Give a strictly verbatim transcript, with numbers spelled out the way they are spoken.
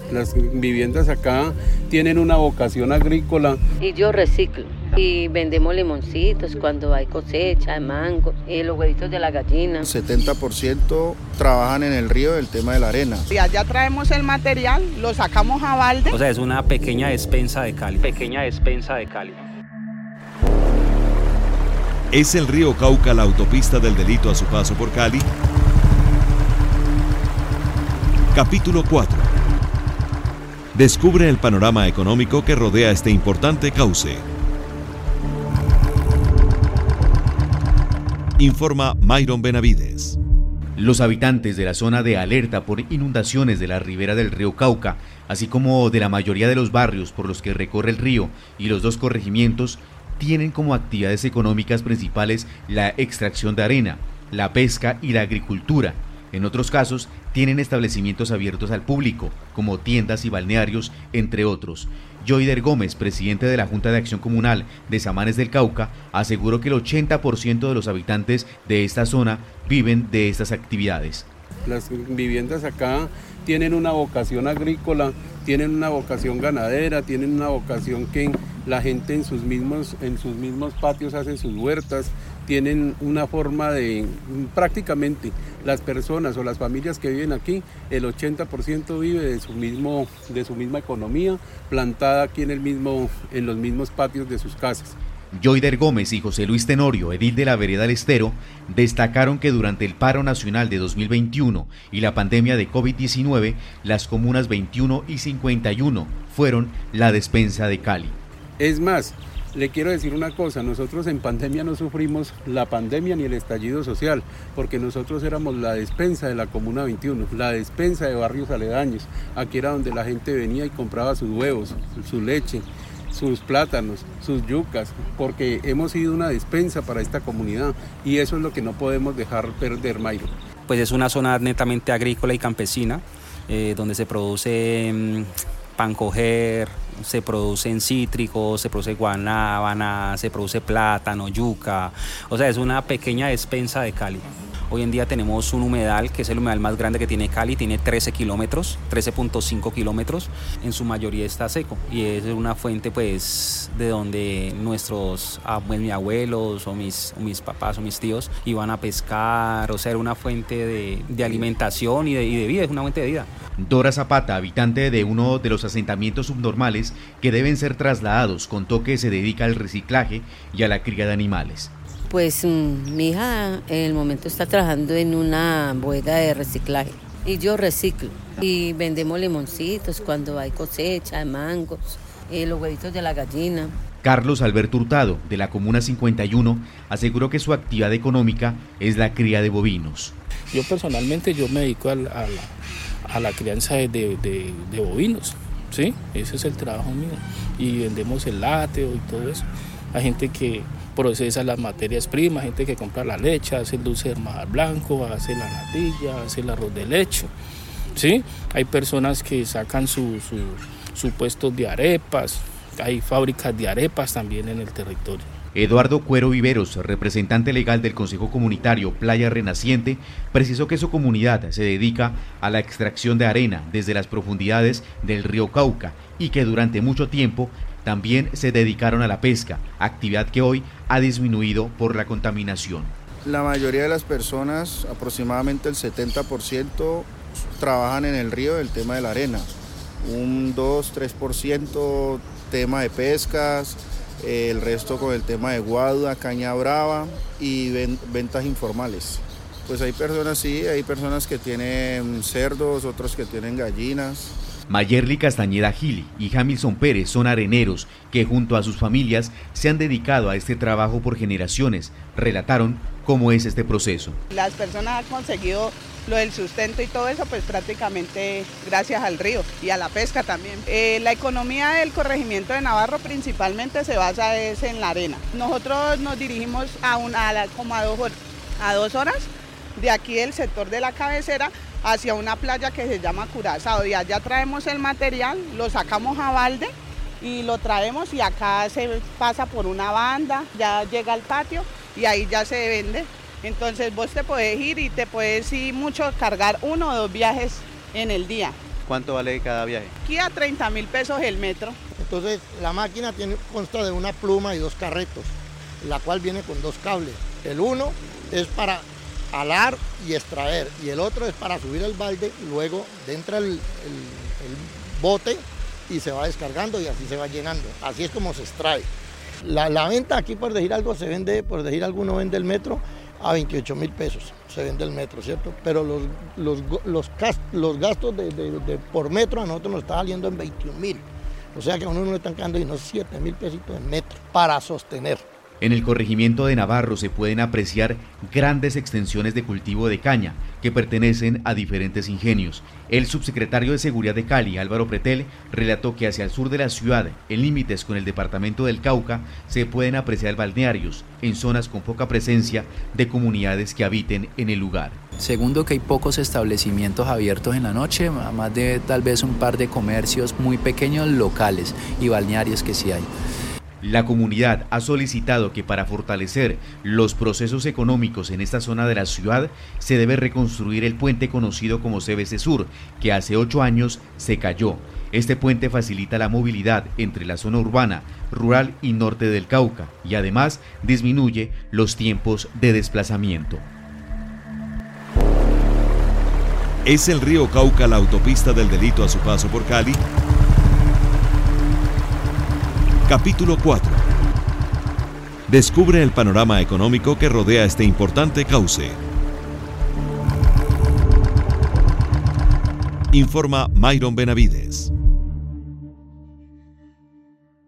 Las viviendas acá tienen una vocación agrícola. Y yo reciclo. Y vendemos limoncitos cuando hay cosecha de mango, y los huevitos de la gallina. El setenta por ciento trabajan en el río del tema de la arena. Y allá traemos el material, lo sacamos a balde. O sea, es una pequeña despensa de Cali. Pequeña despensa de Cali. ¿Es el río Cauca la autopista del delito a su paso por Cali? Capítulo cuatro. Descubre el panorama económico que rodea este importante cauce. Informa Myron Benavides. Los habitantes de la zona de alerta por inundaciones de la ribera del río Cauca, así como de la mayoría de los barrios por los que recorre el río y los dos corregimientos, tienen como actividades económicas principales la extracción de arena, la pesca y la agricultura. En otros casos, tienen establecimientos abiertos al público, como tiendas y balnearios, entre otros. Joider Gómez, presidente de la Junta de Acción Comunal de Samanes del Cauca, aseguró que el ochenta por ciento de los habitantes de esta zona viven de estas actividades. Las viviendas acá tienen una vocación agrícola, tienen una vocación ganadera, tienen una vocación que la gente en sus mismos, en sus mismos patios hace sus huertas, tienen una forma de, prácticamente las personas o las familias que viven aquí, el ochenta por ciento vive de su mismo, de su misma economía, plantada aquí en el mismo, en los mismos patios de sus casas. Joider Gómez y José Luis Tenorio, edil de la vereda del Estero, destacaron que durante el paro nacional de dos mil veintiuno y la pandemia de COVID diecinueve, las comunas veintiuno y cincuenta y uno fueron la despensa de Cali. Es más, le quiero decir una cosa, nosotros en pandemia no sufrimos la pandemia ni el estallido social, porque nosotros éramos la despensa de la Comuna veintiuno, la despensa de barrios aledaños. Aquí era donde la gente venía y compraba sus huevos, su leche, sus plátanos, sus yucas, porque hemos sido una despensa para esta comunidad y eso es lo que no podemos dejar perder, Mayro. Pues es una zona netamente agrícola y campesina, eh, donde se produce mmm, pan coger, se producen cítricos, se produce guanábana, se produce plátano, yuca, o sea, es una pequeña despensa de Cali. Hoy en día tenemos un humedal, que es el humedal más grande que tiene Cali, tiene trece kilómetros, trece punto cinco kilómetros, en su mayoría está seco y es una fuente pues de donde nuestros pues, mis abuelos o mis, o mis papás o mis tíos iban a pescar, o sea, era una fuente de, de alimentación y de, y de vida, es una fuente de vida. Dora Zapata, habitante de uno de los asentamientos subnormales que deben ser trasladados, contó que se dedica al reciclaje y a la cría de animales. Pues mmm, mi hija en el momento está trabajando en una bodega de reciclaje y yo reciclo y vendemos limoncitos cuando hay cosecha de mangos, eh, los huevitos de la gallina. Carlos Alberto Hurtado, de la Comuna cincuenta y uno, aseguró que su actividad económica es la cría de bovinos. Yo personalmente yo me dedico a la, a la, a la crianza de, de, de, de bovinos, ¿sí? Ese es el trabajo mío y vendemos el lácteo y todo eso. Hay gente que procesa las materias primas, gente que compra la leche, hace el dulce de manjar blanco, hace la natilla, hace el arroz de leche, ¿sí? Hay personas que sacan su, su, su puesto de arepas, hay fábricas de arepas también en el territorio. Eduardo Cuero Viveros, representante legal del Consejo Comunitario Playa Renaciente, precisó que su comunidad se dedica a la extracción de arena desde las profundidades del río Cauca y que durante mucho tiempo también se dedicaron a la pesca, actividad que hoy ha disminuido por la contaminación. La mayoría de las personas, aproximadamente el setenta por ciento, trabajan en el río del tema de la arena. Un dos, tres por ciento tema de pescas, eh, el resto con el tema de guadua, caña brava y ven, ventas informales. Pues hay personas, sí, hay personas que tienen cerdos, otros que tienen gallinas. Mayerly Castañeda Gili y Jamilson Pérez son areneros que junto a sus familias se han dedicado a este trabajo por generaciones. Relataron cómo es este proceso. Las personas han conseguido lo del sustento y todo eso pues prácticamente gracias al río y a la pesca también. Eh, la economía del corregimiento de Navarro principalmente se basa es en la arena. Nosotros nos dirigimos a, una, a la, como a dos, a dos horas de aquí del sector de la cabecera hacia una playa que se llama Curazao, y allá traemos el material, lo sacamos a balde y lo traemos y acá se pasa por una banda, ya llega al patio y ahí ya se vende. Entonces vos te puedes ir y te puedes ir mucho, cargar uno o dos viajes en el día. ¿Cuánto vale cada viaje? Aquí a treinta mil pesos el metro. Entonces la máquina tiene, consta de una pluma y dos carretos, la cual viene con dos cables. El uno es para alar y extraer y el otro es para subir el balde, luego entra el, el, el bote y se va descargando y así se va llenando. Así es como se extrae. La, la venta aquí, por decir algo, se vende, por decir alguno vende el metro a veintiocho mil pesos, se vende el metro, ¿cierto? Pero los, los, los, los gastos de, de, de por metro a nosotros nos está saliendo en veintiún mil. O sea que a uno no le están quedando unos siete mil pesitos en metro para sostener. En el corregimiento de Navarro se pueden apreciar grandes extensiones de cultivo de caña que pertenecen a diferentes ingenios. El subsecretario de Seguridad de Cali, Álvaro Pretel, relató que hacia el sur de la ciudad, en límites con el departamento del Cauca, se pueden apreciar balnearios en zonas con poca presencia de comunidades que habiten en el lugar. Segundo, que hay pocos establecimientos abiertos en la noche, más de tal vez un par de comercios muy pequeños locales y balnearios que sí hay. La comunidad ha solicitado que para fortalecer los procesos económicos en esta zona de la ciudad se debe reconstruir el puente conocido como C B C Sur, que hace ocho años se cayó. Este puente facilita la movilidad entre la zona urbana, rural y norte del Cauca y además disminuye los tiempos de desplazamiento. ¿Es el río Cauca la autopista del delito a su paso por Cali? Capítulo cuatro. Descubre el panorama económico que rodea este importante cauce. Informa Myron Benavides.